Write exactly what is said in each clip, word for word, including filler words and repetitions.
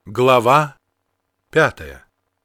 Глава пятая.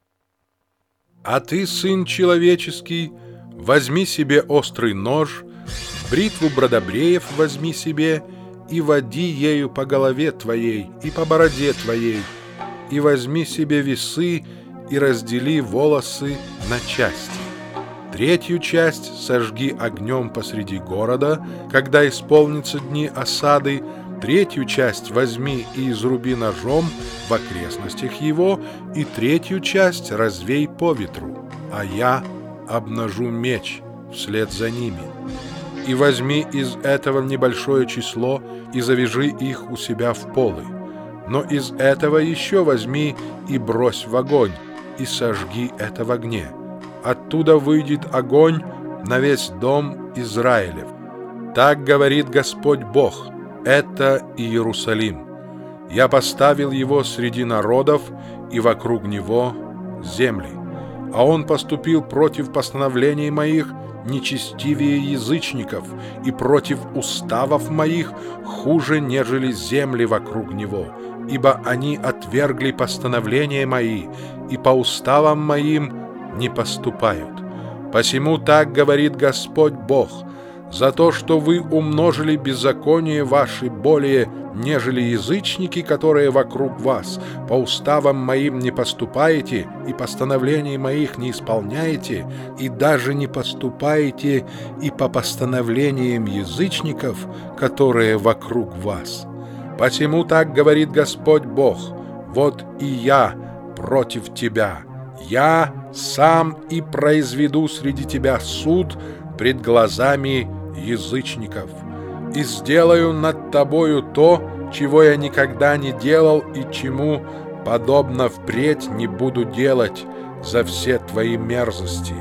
А ты, сын человеческий, возьми себе острый нож, бритву бродобреев возьми себе, и води ею по голове твоей и по бороде твоей, и возьми себе весы, и раздели волосы на части. Третью часть сожги огнем посреди города, когда исполнятся дни осады. Третью часть возьми и изруби ножом в окрестностях его, и третью часть развей по ветру, а я обнажу меч вслед за ними. И возьми из этого небольшое число и завяжи их у себя в полы. Но из этого еще возьми и брось в огонь, и сожги это в огне. Оттуда выйдет огонь на весь дом Израилев. Так говорит Господь Бог. Это Иерусалим. Я поставил его среди народов, и вокруг него земли. А он поступил против постановлений моих нечестивее язычников, и против уставов моих хуже, нежели земли вокруг него, ибо они отвергли постановления мои, и по уставам моим не поступают. Посему так говорит Господь Бог: за то, что вы умножили беззаконие ваши более, нежели язычники, которые вокруг вас, по уставам моим не поступаете, и постановлений моих не исполняете, и даже не поступаете и по постановлениям язычников, которые вокруг вас. Посему так говорит Господь Бог: вот и я против тебя, я сам и произведу среди тебя суд пред глазами язычников, и сделаю над тобою то, чего я никогда не делал и чему подобно впредь не буду делать за все твои мерзости.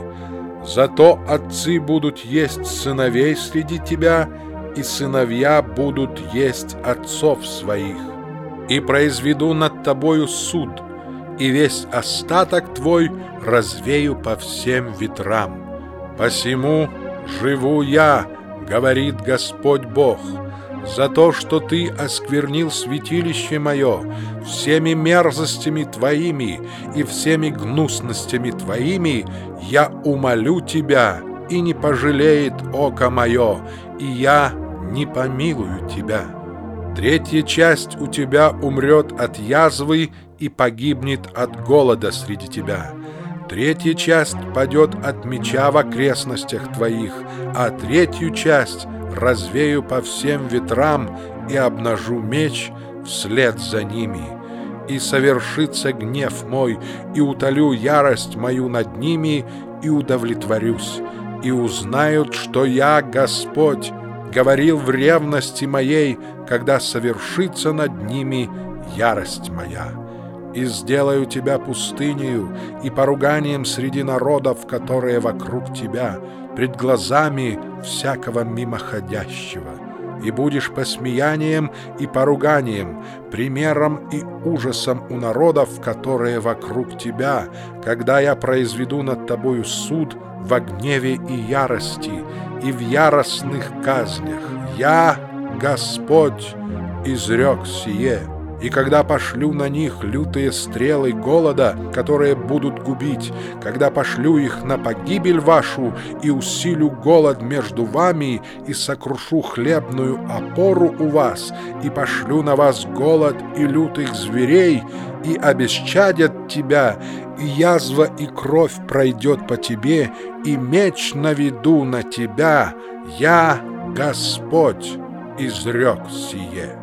Зато отцы будут есть сыновей среди тебя, и сыновья будут есть отцов своих. И произведу над тобою суд, и весь остаток твой развею по всем ветрам. Посему живу я, говорит Господь Бог, за то, что ты осквернил святилище мое всеми мерзостями твоими и всеми гнусностями твоими, я умолю тебя, и не пожалеет око мое, и я не помилую тебя. Третья часть у тебя умрет от язвы и погибнет от голода среди тебя. Третья часть падет от меча в окрестностях твоих, а третью часть развею по всем ветрам и обнажу меч вслед за ними. И совершится гнев мой, и утолю ярость мою над ними, и удовлетворюсь, и узнают, что я, Господь, говорил в ревности моей, когда совершится над ними ярость моя. И сделаю тебя пустынею и поруганием среди народов, которые вокруг тебя, пред глазами всякого мимоходящего. И будешь посмеянием и поруганием, примером и ужасом у народов, которые вокруг тебя, когда я произведу над тобою суд в гневе и ярости, и в яростных казнях. Я, Господь, изрек сие. И когда пошлю на них лютые стрелы голода, которые будут губить, когда пошлю их на погибель вашу и усилю голод между вами и сокрушу хлебную опору у вас, и пошлю на вас голод и лютых зверей, и обесчадят тебя, и язва и кровь пройдет по тебе, и меч наведу на тебя, я, Господь, изрек сие».